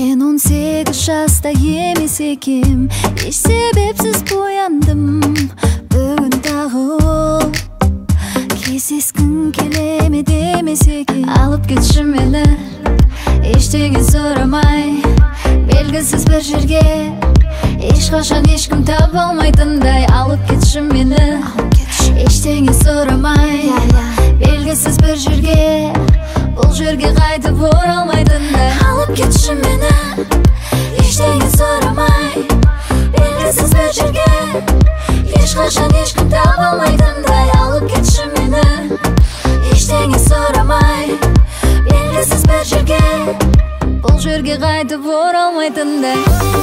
Men 18 жаста емес екем, еш себепсіз бояндым. Бүгін тағы ол кездескің келеме демес екен. Алып кетші мені, ештеңе сұрамай, белгісіз бір жерге, ешқашан ешкім таба алмайтындай. Алып кетші мені, ештеңе сұрамай, белгісіз бір жерге, бұл жерге қайтып оралмайтындай. Алып кетші мені, ештеңе сұрамай, белгісіз бір жерге, ешқашан ешкім таба алмайтындай. Алып кетші мені, ештеңе сұрамай, белгісіз бір жерге, бұл жерге қайтып оралмайтындай.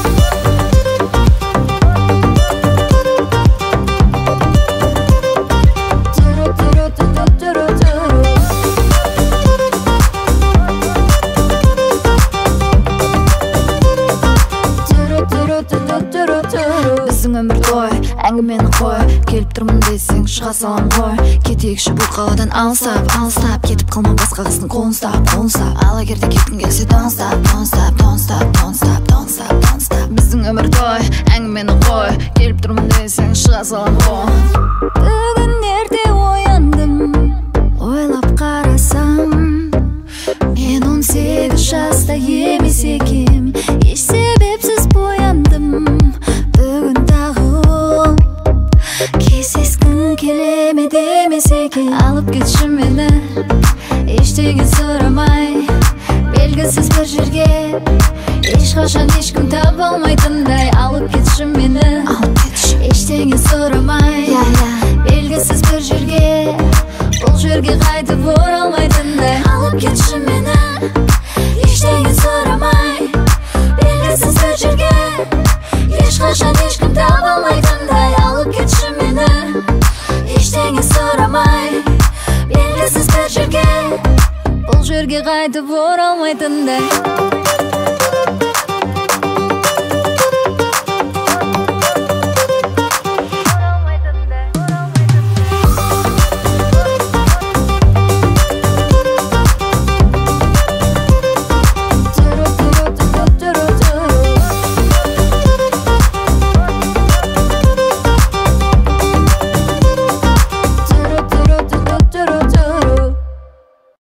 Біздің өмір той, әңгімені қой, келіп тұрмын десең шыға салам ғой. Кетейікші бұл қаладан алыстап, алыстап, кетіп қалма басқа қыздың қолын ұстап, қолын ұстап. Ал егерде кеткің келсе don't stop, don't stop, don't stop, don't stop, don't stop, don't stop. Біздің өмір той, әңгімені қой, келіп тұрмын десең шыға салам ғой. Бүгін ерте ояндым, ойлап қарасам, мен 18 жаста емес екем, еш себепсіз бояндым. Бүгін тағы ол кездескің келеме демес екен. Алып кетші мені, ештеңе сұрамай, белгісіз бір жерге, ешқашан ешкім таба алмайтындай. Алып кетші мені, ештеңе сұрамай, белгісіз бір жерге, бұл жерге қайтып оралмайтындай. Алып кетші мені, ештеңе сұрамай, белгісіз бір жерге, ешқашан ешкім таба алмайтындай. Алып кетші мені, ештеңе сұрамай, белгісіз бір жерге, бұл жерге қайтып оралмайтындай.